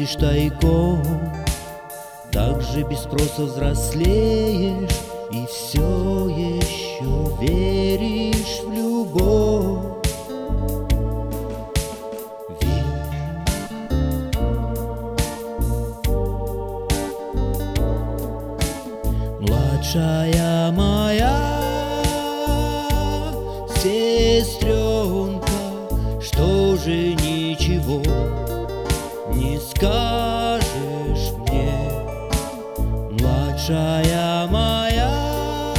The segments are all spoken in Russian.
любишь тайком, так же без спроса взрослеешь и все еще веришь в любовь. Младшая моя сестренка, что же ничего не скажешь мне? Младшая моя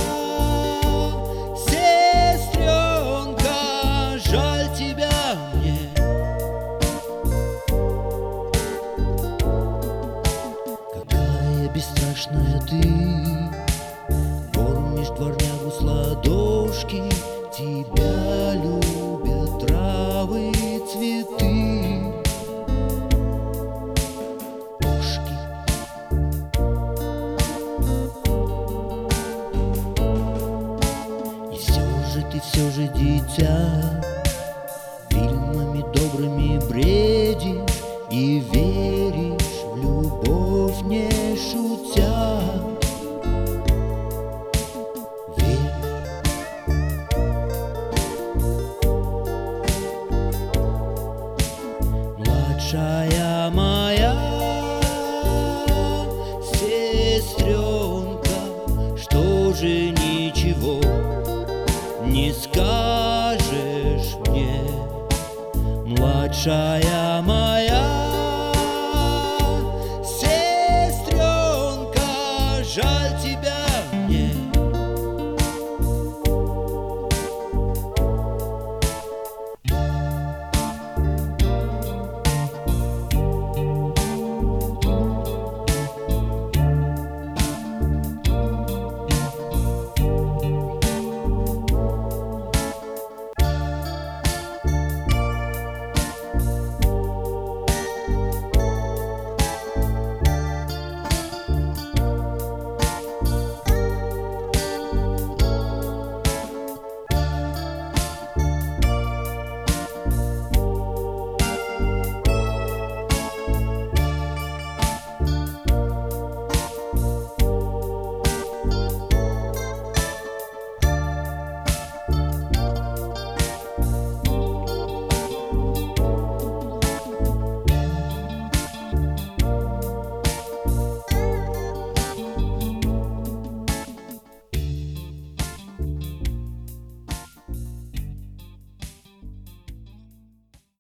сестренка, жаль тебя мне. Какая бесстрашная ты, кормишь дворнягу с ладошки, тебя любят травы и цветы. Кошки. И все же, дитя, фильмами добрыми бредишь и веришь в любовь, не шутя. Младшая моя сестренка, что же ничего не скажешь мне? Младшая моя